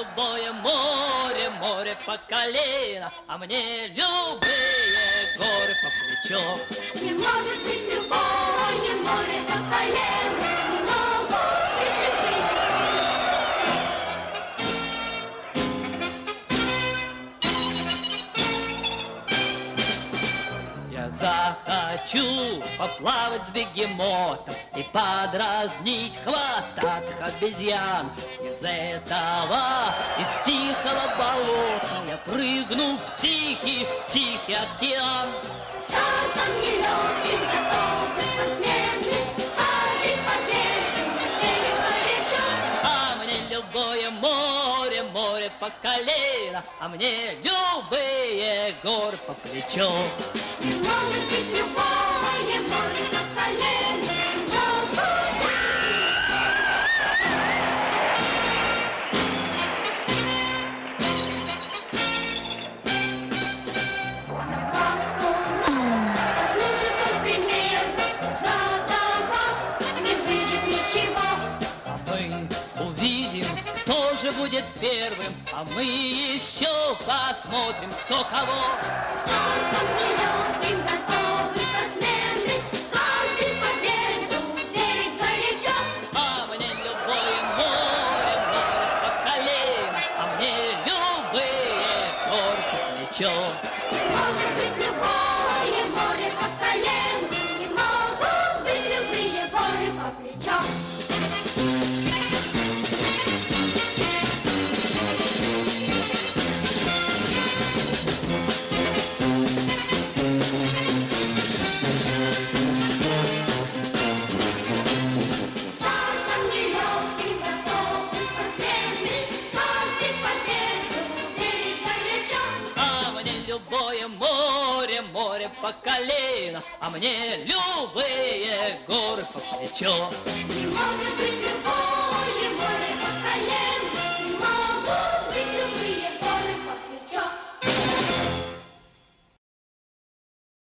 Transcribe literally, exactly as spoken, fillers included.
любое море, море по колено, а мне любые горы по плечо. Не может быть любое море по колено, не могут быть любые горы. Я захочу поплавать с бегемотом и подразнить хвостатых обезьян. Из этого, из тихого болота я прыгну в тихий, в тихий океан. Салтом нелегким готовы спортсмены, каждый победу верит горячо. А мне любое море, море по колено, а мне любые горы по плечо. Не может быть любое море по колено, но послушай тот пример, задавал, не выйдет ничего. А мы увидим, кто же будет первым, а мы еще посмотрим, кто кого. Салтом нелегким готовы спортсмены, каждый победу верит горячо. А мне любое море, море по колено, а мне любые горы по плечо. Не может быть любое море по колено, не могут быть любые горы по плечо. Салтом нелегким готовы спортсмены, каждый победу верит горячо. А мне любое море, море по колено, а мне любые горы по плечо. Не может быть любое